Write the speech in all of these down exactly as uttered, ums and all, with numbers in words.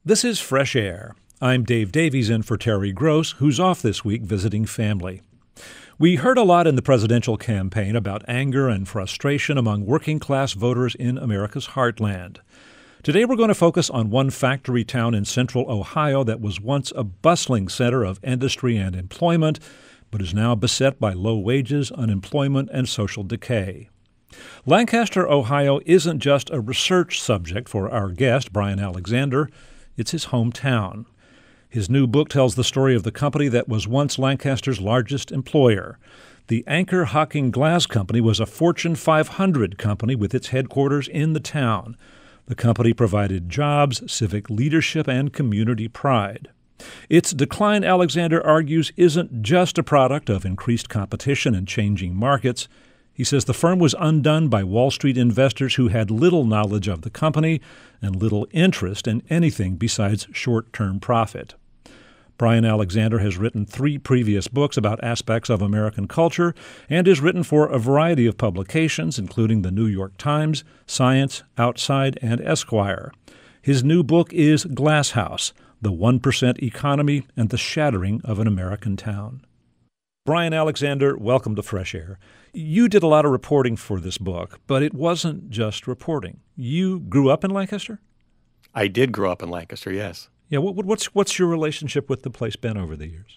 This is Fresh Air. I'm Dave Davies in for Terry Gross, who's off this week visiting family. We heard a lot in the presidential campaign about anger and frustration among working-class voters in America's heartland. Today we're going to focus on one factory town in central Ohio that was once a bustling center of industry and employment, but is now beset by low wages, unemployment, and social decay. Lancaster, Ohio isn't just a research subject for our guest, Brian Alexander. It's his hometown. His new book tells the story of the company that was once Lancaster's largest employer. The Anchor Hocking Glass Company was a Fortune five hundred company with its headquarters in the town. The company provided jobs, civic leadership, and community pride. Its decline, Alexander argues, isn't just a product of increased competition and changing markets. He says the firm was undone by Wall Street investors who had little knowledge of the company and little interest in anything besides short-term profit. Brian Alexander has written three previous books about aspects of American culture and is written for a variety of publications, including the New York Times, Science, Outside, and Esquire. His new book is Glass House: The one percent Economy and the Shattering of an American Town. Brian Alexander, welcome to Fresh Air. You did a lot of reporting for this book, but it wasn't just reporting. You grew up in Lancaster? I did grow up in Lancaster, yes. Yeah, what, what's what's your relationship with the place been over the years?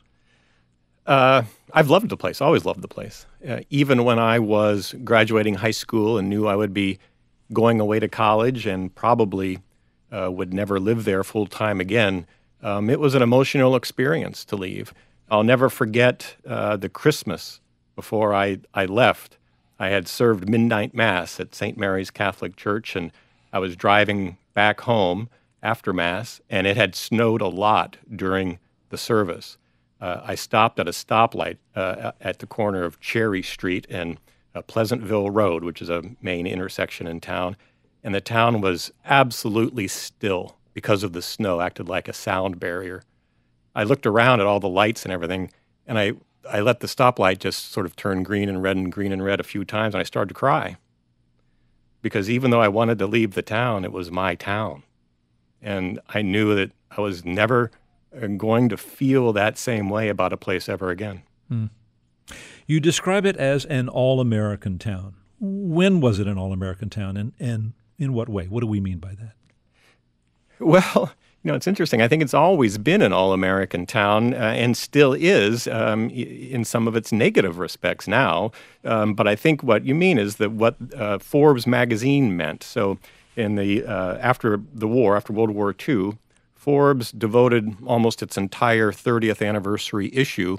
Uh, I've loved the place, always loved the place. Uh, even when I was graduating high school and knew I would be going away to college and probably uh, would never live there full time again, um, it was an emotional experience to leave. I'll never forget uh, the Christmas before I, I left. I had served midnight mass at Saint Mary's Catholic Church, and I was driving back home after Mass, and it had snowed a lot during the service. Uh, I stopped at a stoplight uh, at the corner of Cherry Street and uh, Pleasantville Road, which is a main intersection in town, and the town was absolutely still because of the snow, acted like a sound barrier. I looked around at all the lights and everything, and I, I let the stoplight just sort of turn green and red and green and red a few times, and I started to cry. Because even though I wanted to leave the town, it was my town. And I knew that I was never going to feel that same way about a place ever again. Hmm. You describe it as an all-American town. When was it an all-American town, and, and in what way? What do we mean by that? Well, you know, it's interesting. I think it's always been an all-American town uh, and still is um, in some of its negative respects now. Um, but I think what you mean is that what uh, Forbes magazine meant. So in the uh, after the war, after World War Two, Forbes devoted almost its entire thirtieth anniversary issue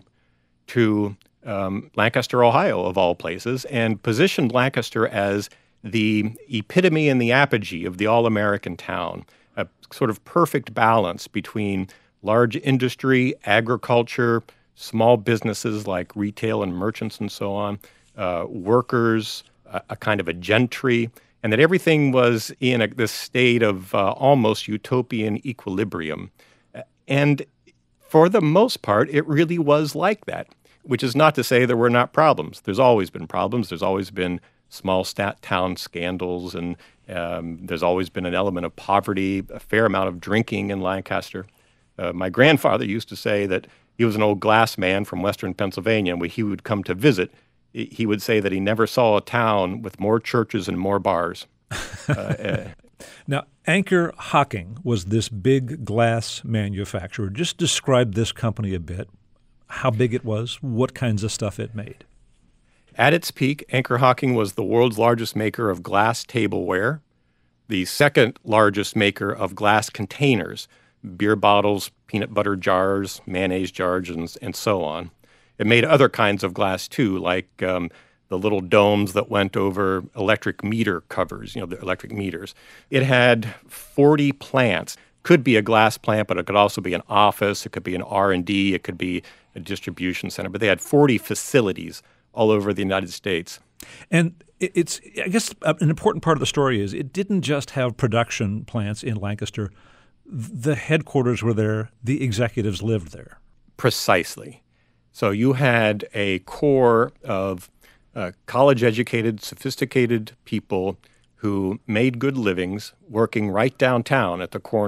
to um, Lancaster, Ohio, of all places, and positioned Lancaster as the epitome and the apogee of the all-American town. A sort of perfect balance between large industry, agriculture, small businesses like retail and merchants and so on, uh, workers, a, a kind of a gentry, and that everything was in a, this state of uh, almost utopian equilibrium. And for the most part, it really was like that, which is not to say there were not problems. There's always been problems. There's always been small stat town scandals, and um, there's always been an element of poverty, a fair amount of drinking in Lancaster. Uh, my grandfather used to say that he was an old glass man from western Pennsylvania, and when he would come to visit, he would say that he never saw a town with more churches and more bars. uh, uh, now, Anchor Hocking was this big glass manufacturer. Just describe this company a bit, how big it was, what kinds of stuff it made. At its peak, Anchor Hocking was the world's largest maker of glass tableware, the second largest maker of glass containers, beer bottles, peanut butter jars, mayonnaise jars, and, and so on. It made other kinds of glass, too, like um, the little domes that went over electric meter covers, you know, the electric meters. It had forty plants. Could be a glass plant, but it could also be an office. It could be an R and D. It could be a distribution center. But they had forty facilities all over the United States. And it's, I guess, an important part of the story is it didn't just have production plants in Lancaster. The headquarters were there. The executives lived there. Precisely. So you had a core of uh, college-educated, sophisticated people who made good livings working right downtown at the corner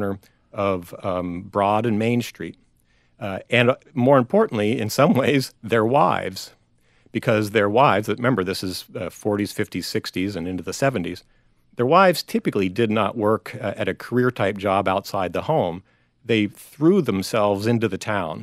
of um, Broad and Main Street. Uh, and uh, more importantly, in some ways, their wives, because their wives, remember, this is uh, forties, fifties, sixties, and into the seventies, their wives typically did not work uh, at a career-type job outside the home. They threw themselves into the town.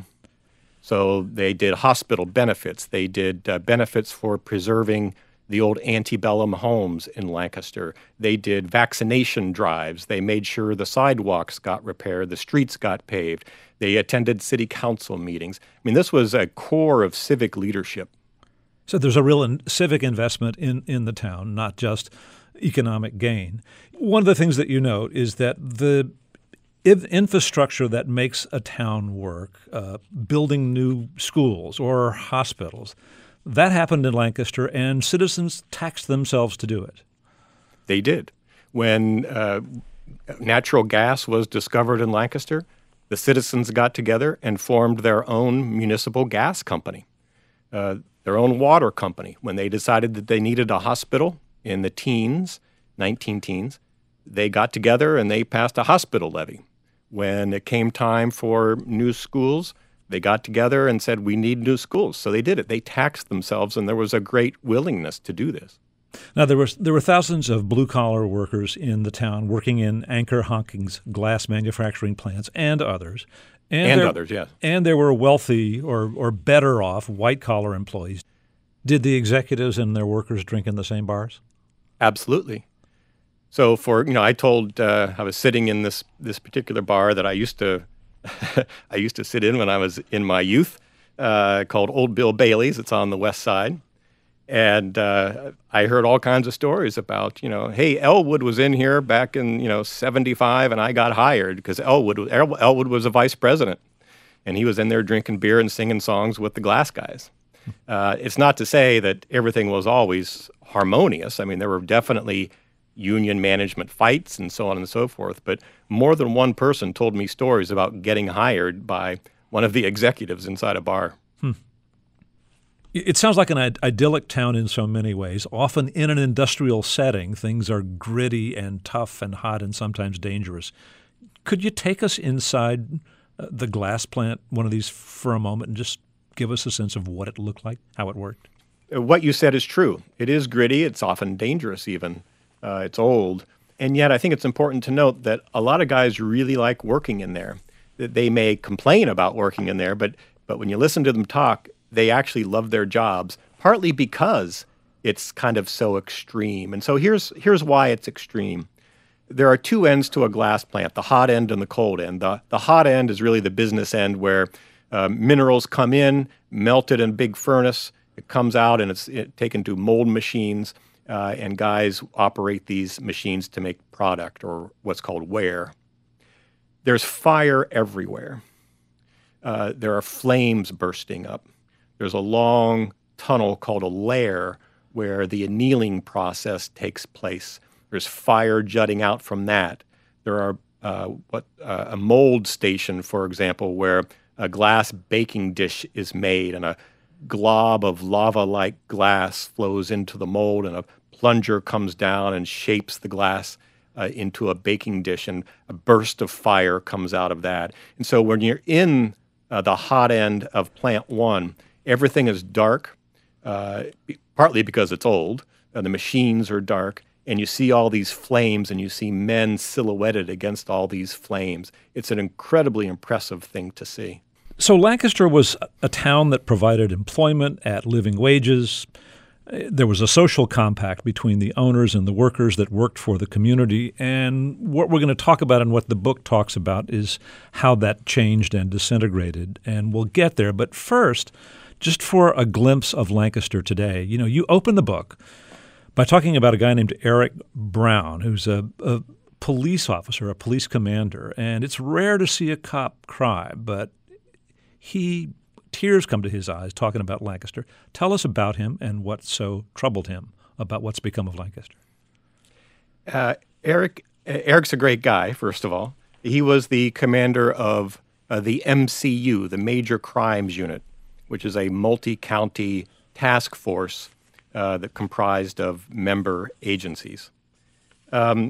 So they did hospital benefits. They did uh, benefits for preserving the old antebellum homes in Lancaster. They did vaccination drives. They made sure the sidewalks got repaired, the streets got paved. They attended city council meetings. I mean, this was a core of civic leadership. So there's a real in- civic investment in, in the town, not just economic gain. One of the things that you note is that the if infrastructure that makes a town work, uh, building new schools or hospitals, that happened in Lancaster, and citizens taxed themselves to do it. They did. When uh, natural gas was discovered in Lancaster, the citizens got together and formed their own municipal gas company, uh, their own water company. When they decided that they needed a hospital in the teens, nineteen teens, they got together and they passed a hospital levy. When it came time for new schools, they got together and said, we need new schools. So they did it. They taxed themselves, and there was a great willingness to do this. Now, there, was, there were thousands of blue-collar workers in the town working in Anchor Honking's glass manufacturing plants and others. And, and there, others, yes. And there were wealthy or, or better-off white-collar employees. Did the executives and their workers drink in the same bars? Absolutely. So for, you know, I told, uh, I was sitting in this this particular bar that I used to I used to sit in when I was in my youth, uh, called Old Bill Bailey's. It's on the west side. And uh, I heard all kinds of stories about, you know, hey, Elwood was in here back in, you know, seventy-five, and I got hired because Elwood, El- Elwood was a vice president. And he was in there drinking beer and singing songs with the glass guys. Uh, it's not to say that everything was always harmonious. I mean, there were definitely union management fights and so on and so forth. But more than one person told me stories about getting hired by one of the executives inside a bar. Hmm. It sounds like an Id- idyllic town in so many ways. Often in an industrial setting, things are gritty and tough and hot and sometimes dangerous. Could you take us inside uh, the glass plant, one of these, for a moment, and just give us a sense of what it looked like, how it worked? What you said is true. It is gritty. It's often dangerous even. Uh, it's old. And yet I think it's important to note that a lot of guys really like working in there. They may complain about working in there, but but when you listen to them talk, they actually love their jobs, partly because it's kind of so extreme. And so here's here's why it's extreme. There are two ends to a glass plant, the hot end and the cold end. The, the hot end is really the business end where uh, minerals come in, melted in a big furnace. It comes out and it's it, taken to mold machines. Uh, and guys operate these machines to make product, or what's called ware. There's fire everywhere. Uh, there are flames bursting up. There's a long tunnel called a lair where the annealing process takes place. There's fire jutting out from that. There are uh, what uh, a mold station, for example, where a glass baking dish is made and a glob of lava-like glass flows into the mold, and a plunger comes down and shapes the glass uh, into a baking dish, and a burst of fire comes out of that. And so when you're in uh, the hot end of plant one, everything is dark, uh, partly because it's old, and the machines are dark, and you see all these flames, and you see men silhouetted against all these flames. It's an incredibly impressive thing to see. So Lancaster was a town that provided employment at living wages. There was a social compact between the owners and the workers that worked for the community. And what we're going to talk about and what the book talks about is how that changed and disintegrated. And we'll get there. But first, just for a glimpse of Lancaster today, you know, you open the book by talking about a guy named Eric Brown, who's a, a police officer, a police commander. And it's rare to see a cop cry, but he tears come to his eyes talking about Lancaster. Tell us about him and what so troubled him about what's become of Lancaster. Uh, Eric, Eric's a great guy, first of all. He was the commander of uh, the M C U, the Major Crimes Unit, which is a multi-county task force uh, that comprised of member agencies. Um,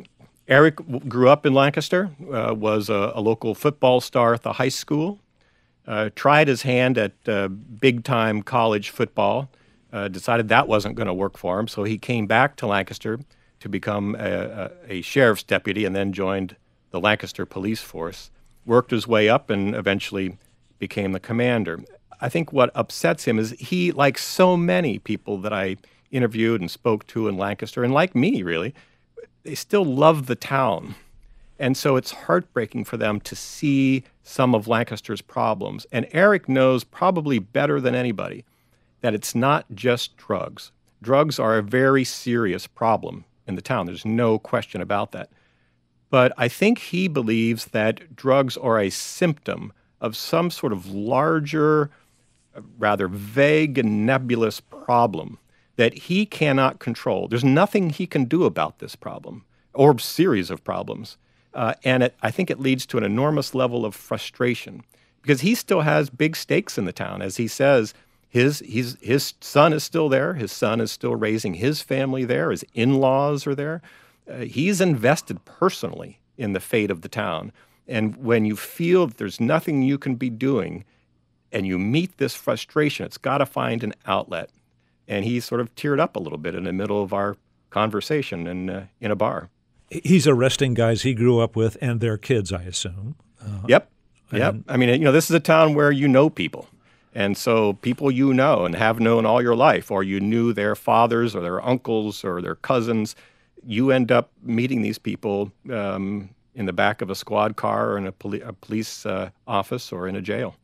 Eric w- grew up in Lancaster, uh, was a, a local football star at the high school, uh, tried his hand at uh, big-time college football, uh, decided that wasn't going to work for him, so he came back to Lancaster to become a, a, a sheriff's deputy and then joined the Lancaster police force, worked his way up and eventually became the commander. I think what upsets him is he, like so many people that I interviewed and spoke to in Lancaster, and like me, really, they still love the town. And so it's heartbreaking for them to see some of Lancaster's problems. And Eric knows probably better than anybody that it's not just drugs. Drugs are a very serious problem in the town. There's no question about that. But I think he believes that drugs are a symptom of some sort of larger, rather vague and nebulous problem that he cannot control. There's nothing he can do about this problem or series of problems. Uh, and it, I think it leads to an enormous level of frustration because he still has big stakes in the town. As he says, his, he's, his son is still there. His son is still raising his family there. His in-laws are there. Uh, he's invested personally in the fate of the town. And when you feel that there's nothing you can be doing and you meet this frustration, it's got to find an outlet. And he sort of teared up a little bit in the middle of our conversation in, uh, in a bar. He's arresting guys he grew up with and their kids, I assume. Uh, yep, yep. And, I mean, you know, this is a town where you know people. And so people you know and have known all your life, or you knew their fathers or their uncles or their cousins, you end up meeting these people um, in the back of a squad car or in a, poli- a police uh, office or in a jail.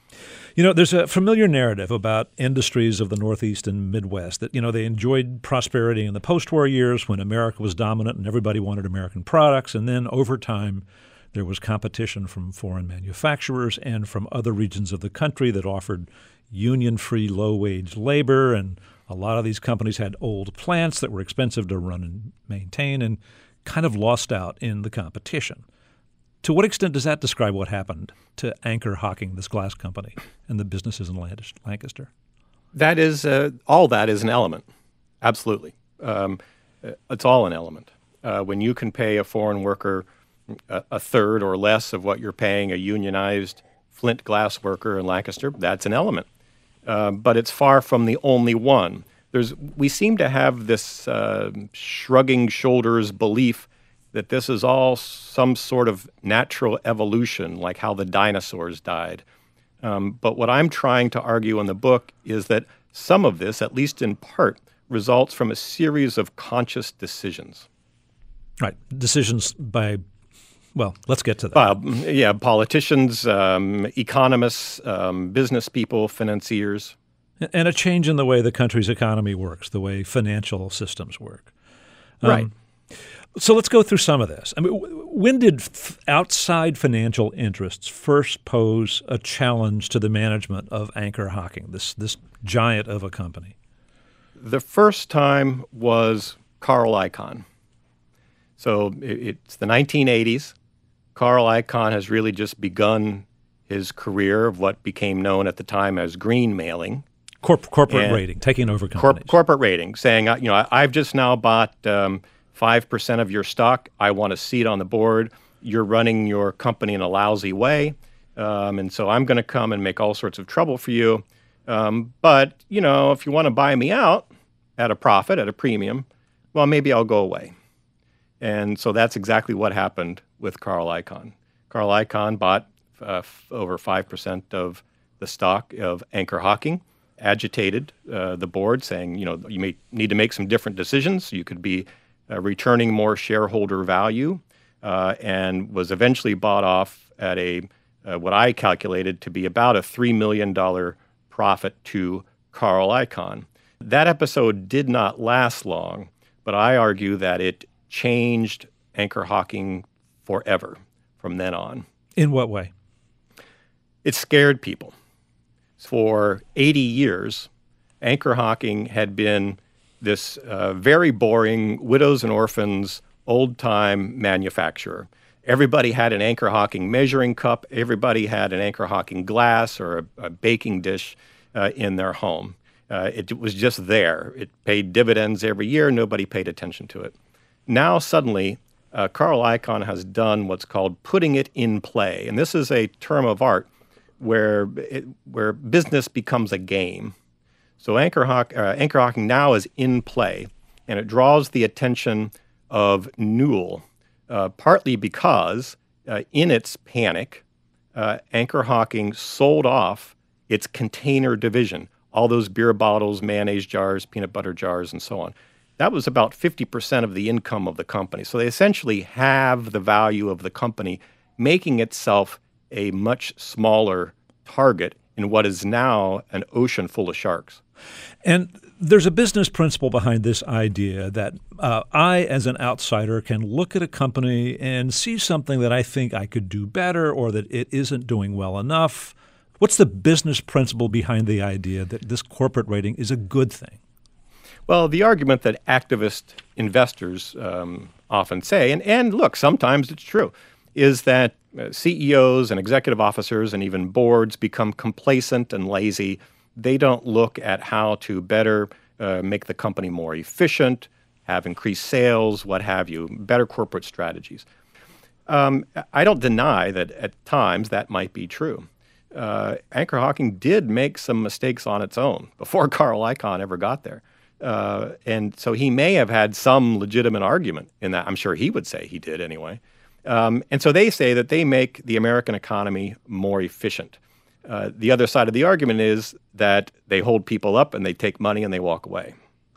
You know, there's a familiar narrative about industries of the Northeast and Midwest that, you know, they enjoyed prosperity in the post-war years when America was dominant and everybody wanted American products. And then over time, there was competition from foreign manufacturers and from other regions of the country that offered union-free, low-wage labor. And a lot of these companies had old plants that were expensive to run and maintain and kind of lost out in the competition. To what extent does that describe what happened to Anchor Hocking, this glass company, and the businesses in Lancaster? That is, uh, all that is an element. Absolutely. Um, it's all an element. Uh, when you can pay a foreign worker a, a third or less of what you're paying a unionized flint glass worker in Lancaster, that's an element. Uh, but it's far from the only one. There's, we seem to have this uh, shrugging shoulders belief that this is all some sort of natural evolution, like how the dinosaurs died. Um, but what I'm trying to argue in the book is that some of this, at least in part, results from a series of conscious decisions. Right. Decisions by, well, let's get to that. Uh, yeah, politicians, um, economists, um, business people, financiers. And a change in the way the country's economy works, the way financial systems work. Um, right. So let's go through some of this. I mean, when did f- outside financial interests first pose a challenge to the management of Anchor Hocking, this this giant of a company? The first time was Carl Icahn. So it, it's the nineteen eighties. Carl Icahn has really just begun his career of what became known at the time as green mailing. Corp- corporate rating, taking over companies. Corp- corporate rating, saying, you know, I, I've just now bought um, five percent of your stock. I want a seat on the board. You're running your company in a lousy way. Um, and so I'm going to come and make all sorts of trouble for you. Um, but, you know, if you want to buy me out at a profit, at a premium, well, maybe I'll go away. And so that's exactly what happened with Carl Icahn. Carl Icahn bought uh, f- over five percent of the stock of Anchor Hocking, agitated uh, the board, saying, you know, you may need to make some different decisions. You could be uh, returning more shareholder value, uh, and was eventually bought off at a uh, what I calculated to be about a three million dollars profit to Carl Icahn. That episode did not last long, but I argue that it changed Anchor Hocking forever from then on. In what way? It scared people. For eighty years, Anchor Hocking had been this uh, very boring widows and orphans, old-time manufacturer. Everybody had an Anchor Hocking measuring cup. Everybody had an Anchor Hocking glass or a, a baking dish uh, in their home. Uh, it, it was just there. It paid dividends every year. Nobody paid attention to it. Now, suddenly, uh, Carl Icahn has done what's called putting it in play. And this is a term of art where it, where business becomes a game. So anchor, hawk, uh, anchor hawking now is in play, and it draws the attention of Newell, uh, partly because uh, in its panic, uh, anchor hawking sold off its container division, all those beer bottles, mayonnaise jars, peanut butter jars, and so on. That was about fifty percent of the income of the company. So they essentially have the value of the company, making itself a much smaller target in what is now an ocean full of sharks. And there's a business principle behind this idea that uh, I, as an outsider, can look at a company and see something that I think I could do better or that it isn't doing well enough. What's the business principle behind the idea that this corporate rating is a good thing? Well, the argument that activist investors um, often say, and, and look, sometimes it's true, is that uh, C E Os and executive officers and even boards become complacent and lazy. They don't look at how to better uh, make the company more efficient, have increased sales, what have you, better corporate strategies. Um, I don't deny that at times that might be true. Uh, anchor hawking did make some mistakes on its own before Carl Icahn ever got there. Uh, and so he may have had some legitimate argument in that. I'm sure he would say he did anyway. Um, and so they say that they make the American economy more efficient. Uh, the other side of the argument is that they hold people up and they take money and they walk away.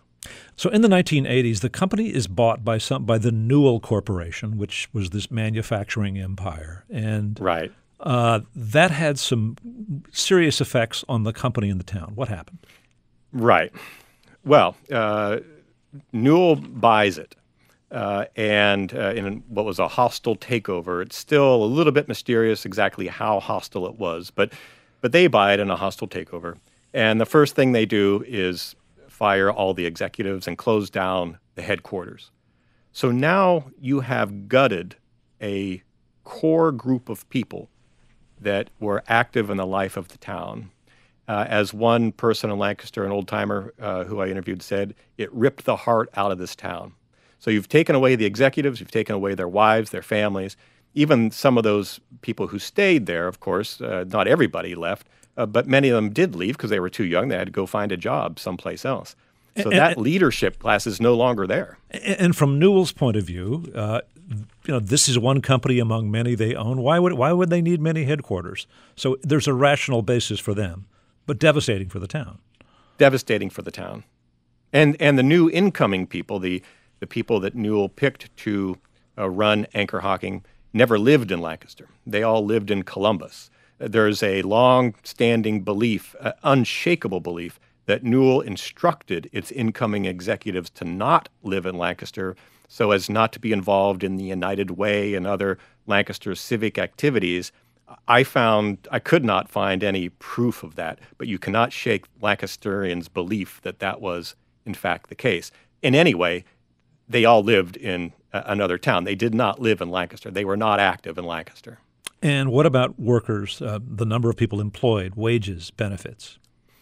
So in the nineteen eighties, the company is bought by some by the Newell Corporation, which was this manufacturing empire. And right. uh, that had some serious effects on the company and the town. What happened? Right. Well, uh, Newell buys it. Uh, and uh, in what was a hostile takeover. It's still a little bit mysterious exactly how hostile it was, but but they buy it in a hostile takeover. And the first thing they do is fire all the executives and close down the headquarters. So now you have gutted a core group of people that were active in the life of the town. Uh, as one person in Lancaster, an old-timer uh, who I interviewed, said, it ripped the heart out of this town. So you've taken away the executives, you've taken away their wives, their families, even some of those people who stayed there, of course, uh, not everybody left, uh, but many of them did leave because they were too young. They had to go find a job someplace else. So and, that and, leadership class is no longer there. And from Newell's point of view, uh, you know, this is one company among many they own. Why would why would they need many headquarters? So there's a rational basis for them, but devastating for the town. Devastating for the town. And and the new incoming people, the The people that Newell picked to uh, run anchor hawking never lived in Lancaster. They all lived in Columbus. There's a long-standing belief, uh, unshakable belief, that Newell instructed its incoming executives to not live in Lancaster so as not to be involved in the United Way and other Lancaster civic activities. I found, I could not find any proof of that, but you cannot shake Lancasterians' belief that that was, in fact, the case. In any way, they all lived in uh, another town. They did not live in Lancaster. They were not active in Lancaster. And what about workers, uh, the number of people employed, wages, benefits?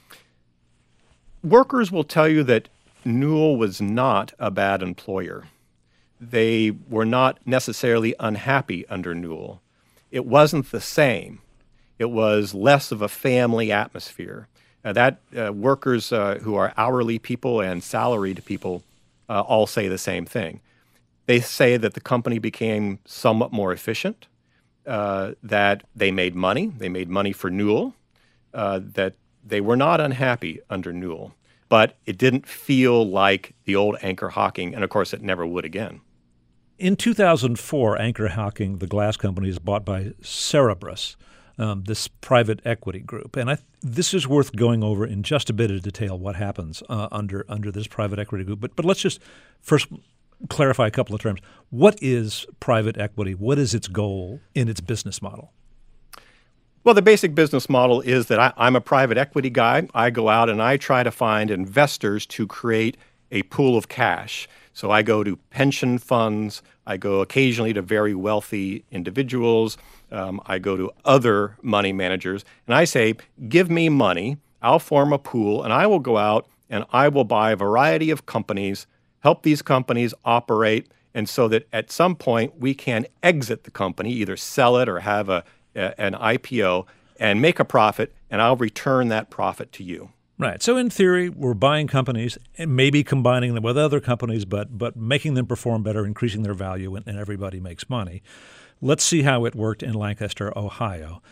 Workers will tell you that Newell was not a bad employer. They were not necessarily unhappy under Newell. It wasn't the same. It was less of a family atmosphere. Uh, that uh, workers uh, who are hourly people and salaried people Uh, all say the same thing. They say that the company became somewhat more efficient, uh, that they made money. They made money for Newell, uh, that they were not unhappy under Newell. But it didn't feel like the old anchor hawking, and of course it never would again. In two thousand four, Anchor Hawking, the glass company, is bought by Cerberus, um, this private equity group. And I th- this is worth going over in just a bit of detail what happens uh, under under this private equity group. But but let's just first clarify a couple of terms. What is private equity? What is its goal in its business model? Well, the basic business model is that I, I'm a private equity guy. I go out and I try to find investors to create a pool of cash. So I go to pension funds. I go occasionally to very wealthy individuals. Um, I go to other money managers. And I say, give me money. I'll form a pool. And I will go out and I will buy a variety of companies, help these companies operate, And so that at some point we can exit the company, either sell it or have a, a an I P O and make a profit, and I'll return that profit to you. Right. So in theory, we're buying companies and maybe combining them with other companies, but but making them perform better, increasing their value, and, and everybody makes money. Let's see how it worked in Lancaster, Ohio.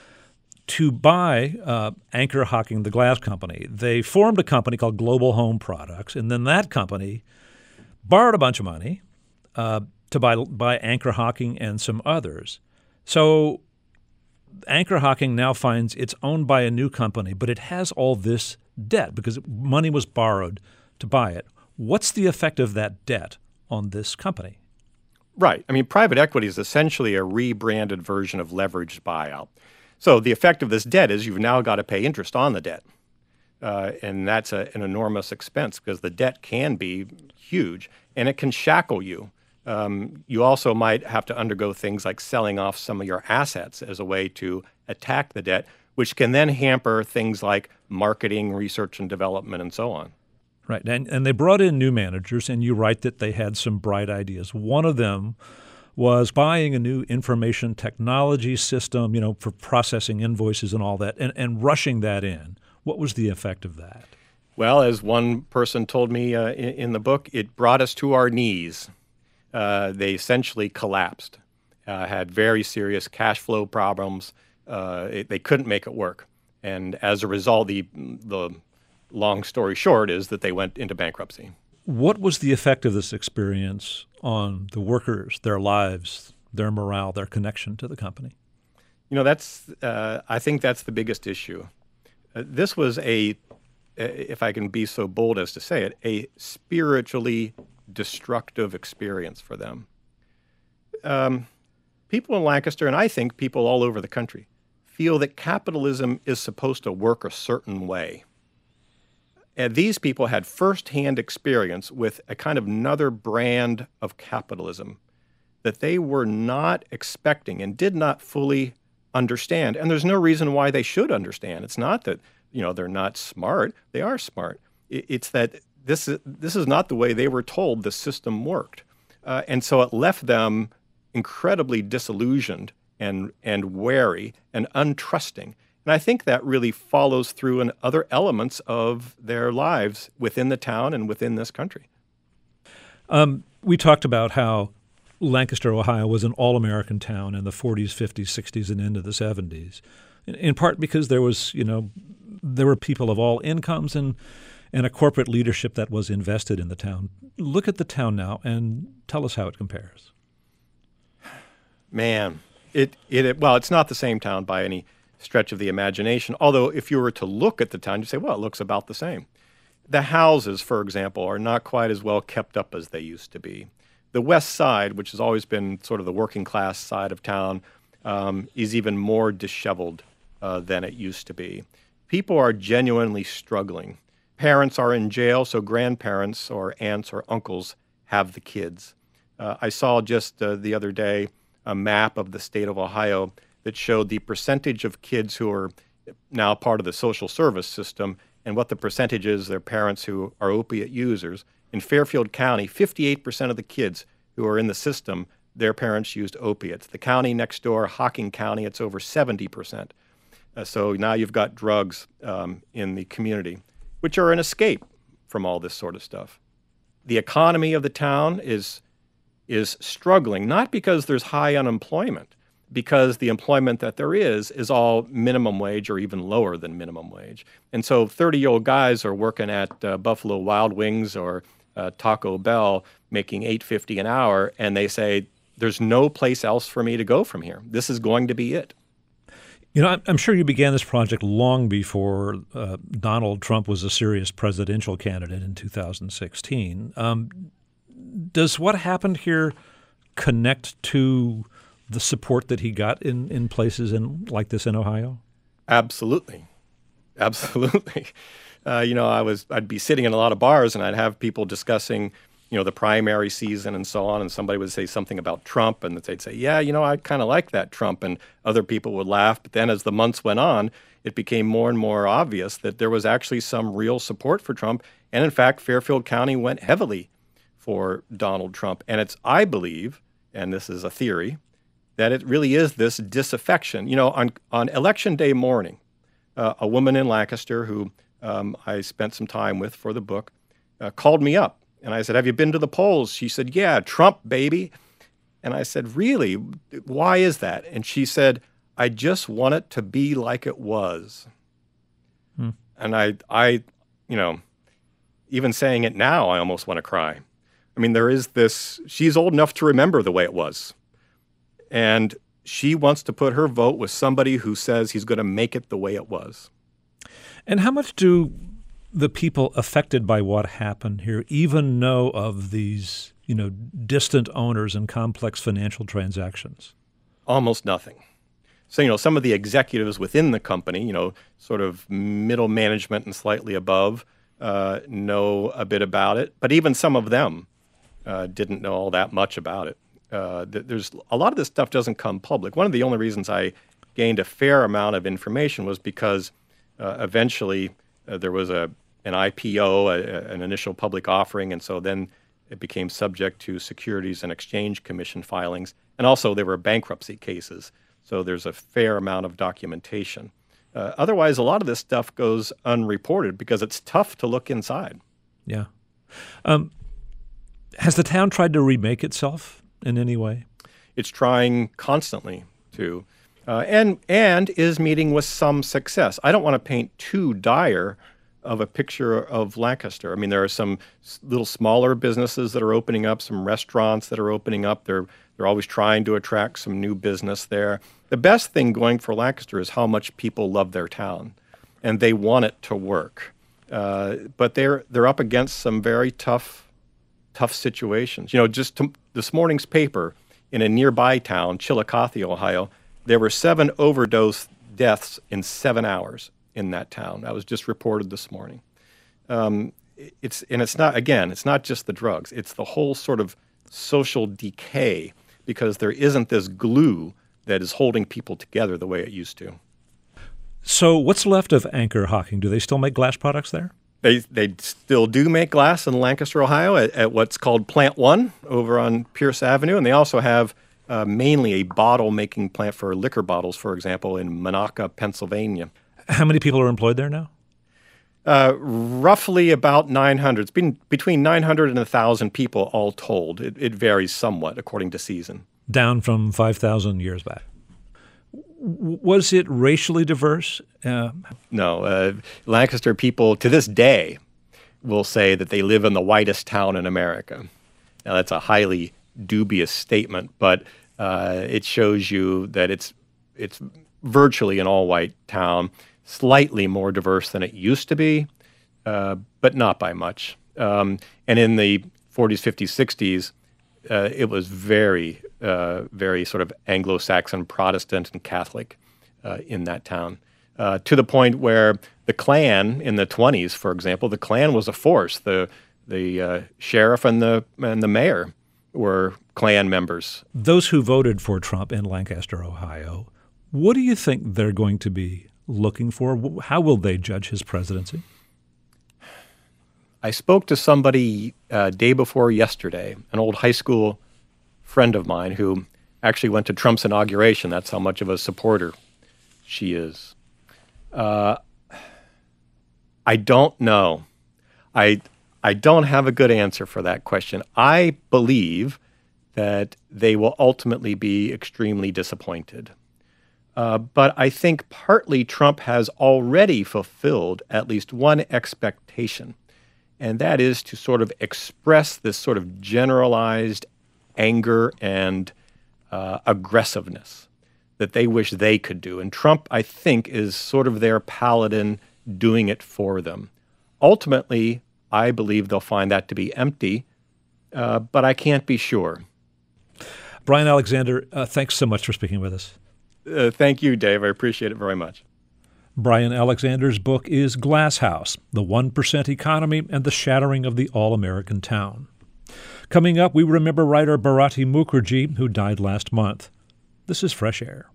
To buy uh, Anchor Hocking, the glass company, they formed a company called Global Home Products, and then that company borrowed a bunch of money uh, to buy, buy Anchor Hocking and some others. So Anchor Hocking now finds it's owned by a new company, but it has all this debt because money was borrowed to buy it. What's the effect of that debt on this company? Right. I mean, private equity is essentially a rebranded version of leveraged buyout. So the effect of this debt is you've now got to pay interest on the debt. Uh, and that's a, an enormous expense because the debt can be huge and it can shackle you. Um, you also might have to undergo things like selling off some of your assets as a way to attack the debt, which can then hamper things like marketing, research and development, and so on. Right. And, and they brought in new managers, and you write that they had some bright ideas. One of them was buying a new information technology system, you know, for processing invoices and all that, and, and rushing that in. What was the effect of that? Well, as one person told me uh, in, in the book, it brought us to our knees. Uh, they essentially collapsed, uh, had very serious cash flow problems. Uh, it, they couldn't make it work. And as a result, the the long story short is that they went into bankruptcy. What was the effect of this experience on the workers, their lives, their morale, their connection to the company? You know, that's uh, I think that's the biggest issue. Uh, this was a, if I can be so bold as to say it, a spiritually destructive experience for them. Um, people in Lancaster, and I think people all over the country, feel that capitalism is supposed to work a certain way. And these people had firsthand experience with a kind of another brand of capitalism that they were not expecting and did not fully understand. And there's no reason why they should understand. It's not that, you know, they're not smart. They are smart. It's that this is, this is not the way they were told the system worked. Uh, and so it left them incredibly disillusioned and, and wary and untrusting. And I think that really follows through in other elements of their lives within the town and within this country. Um, we talked about how Lancaster, Ohio was an all-American town in the forties, fifties, sixties, and into the seventies, in, in part because there was, you know, there were people of all incomes and, and a corporate leadership that was invested in the town. Look at the town now and tell us how it compares. Man, it, it well, it's not the same town by any stretch of the imagination. Although if you were to look at the town, you say, well, it looks about the same. The houses, for example, are not quite as well kept up as they used to be. The west side, which has always been sort of the working class side of town, um, is even more disheveled uh, than it used to be. People are genuinely struggling. Parents are in jail, so grandparents or aunts or uncles have the kids. Uh, I saw just uh, the other day a map of the state of Ohio that showed the percentage of kids who are now part of the social service system and what the percentage is their parents who are opiate users. In Fairfield County, fifty-eight percent of the kids who are in the system, their parents used opiates. The county next door, Hocking County, it's over seventy percent. Uh, so now you've got drugs um, in the community, which are an escape from all this sort of stuff. The economy of the town is, is struggling, not because there's high unemployment, because the employment that there is is all minimum wage or even lower than minimum wage. And so thirty-year-old guys are working at uh, Buffalo Wild Wings or uh, Taco Bell making eight fifty an hour, and they say, there's no place else for me to go from here. This is going to be it. You know, I'm sure you began this project long before uh, Donald Trump was a serious presidential candidate in two thousand sixteen. Um, does what happened here connect to the support that he got in, in places in like this in Ohio? Absolutely. Absolutely. Uh, you know, I was, I'd be sitting in a lot of bars and I'd have people discussing, you know, the primary season and so on. And somebody would say something about Trump and they'd say, yeah, you know, I kind of like that Trump. And other people would laugh. But then as the months went on, it became more and more obvious that there was actually some real support for Trump. And in fact, Fairfield County went heavily for Donald Trump. And it's, I believe, and this is a theory, that it really is this disaffection. You know, on, on election day morning, uh, a woman in Lancaster who um, I spent some time with for the book uh, called me up. And I said, have you been to the polls? She said, yeah, Trump, baby. And I said, really? Why is that? And she said, I just want it to be like it was. Hmm. And I, I, you know, even saying it now, I almost want to cry. I mean, there is this, she's old enough to remember the way it was. And she wants to put her vote with somebody who says he's going to make it the way it was. And how much do the people affected by what happened here even know of these, you know, distant owners and complex financial transactions? Almost nothing. So, you know, some of the executives within the company, you know, sort of middle management and slightly above, uh, know a bit about it. But even some of them uh, didn't know all that much about it. Uh, there's a lot of this stuff doesn't come public. One of the only reasons I gained a fair amount of information was because uh, eventually uh, there was a an I P O, a, an initial public offering, and so then it became subject to Securities and Exchange Commission filings. And also there were bankruptcy cases. So there's a fair amount of documentation. Uh, otherwise, a lot of this stuff goes unreported because it's tough to look inside. Yeah. Um, has the town tried to remake itself in any way? It's trying constantly to, uh, and and is meeting with some success. I don't want to paint too dire of a picture of Lancaster. I mean, there are some little smaller businesses that are opening up, some restaurants that are opening up. They're they're always trying to attract some new business there. The best thing going for Lancaster is how much people love their town, and they want it to work. Uh, but they're they're up against some very tough tough situations. You know, just to, this morning's paper in a nearby town, Chillicothe, Ohio, there were seven overdose deaths in seven hours in that town. That was just reported this morning. Um, it's and it's not, again, it's not just the drugs. It's the whole sort of social decay because there isn't this glue that is holding people together the way it used to. So what's left of Anchor Hocking? Do they still make glass products there? They they still do make glass in Lancaster, Ohio, at, at what's called Plant One over on Pierce Avenue, and they also have uh, mainly a bottle-making plant for liquor bottles, for example, in Monaca, Pennsylvania. How many people are employed there now? Uh, roughly about nine hundred. It's been between nine hundred and one thousand people all told. It, it varies somewhat according to season. Down from five thousand years back. Was it racially diverse? Uh, no. Uh, Lancaster people to this day will say that they live in the whitest town in America. Now, that's a highly dubious statement, but uh, it shows you that it's it's virtually an all-white town, slightly more diverse than it used to be, uh, but not by much. Um, and in the forties, fifties, sixties, uh, it was very, uh, very sort of Anglo-Saxon, Protestant, and Catholic uh, in that town, uh, to the point where the Klan in the twenties, for example, the Klan was a force. The the uh, sheriff and the and the mayor were Klan members. Those who voted for Trump in Lancaster, Ohio, what do you think they're going to be looking for? How will they judge his presidency? I spoke to somebody uh, day before yesterday, an old high school friend of mine who actually went to Trump's inauguration. That's how much of a supporter she is. Uh, I don't know. I I don't have a good answer for that question. I believe that they will ultimately be extremely disappointed. Uh, but I think partly Trump has already fulfilled at least one expectation, and that is to sort of express this sort of generalized anger and uh, aggressiveness that they wish they could do. And Trump, I think, is sort of their paladin doing it for them. Ultimately, I believe they'll find that to be empty, uh, but I can't be sure. Brian Alexander, uh, thanks so much for speaking with us. Uh, thank you, Dave. I appreciate it very much. Brian Alexander's book is Glass House, The one percent Economy and the Shattering of the All-American Town. Coming up, we remember writer Bharati Mukherjee, who died last month. This is Fresh Air.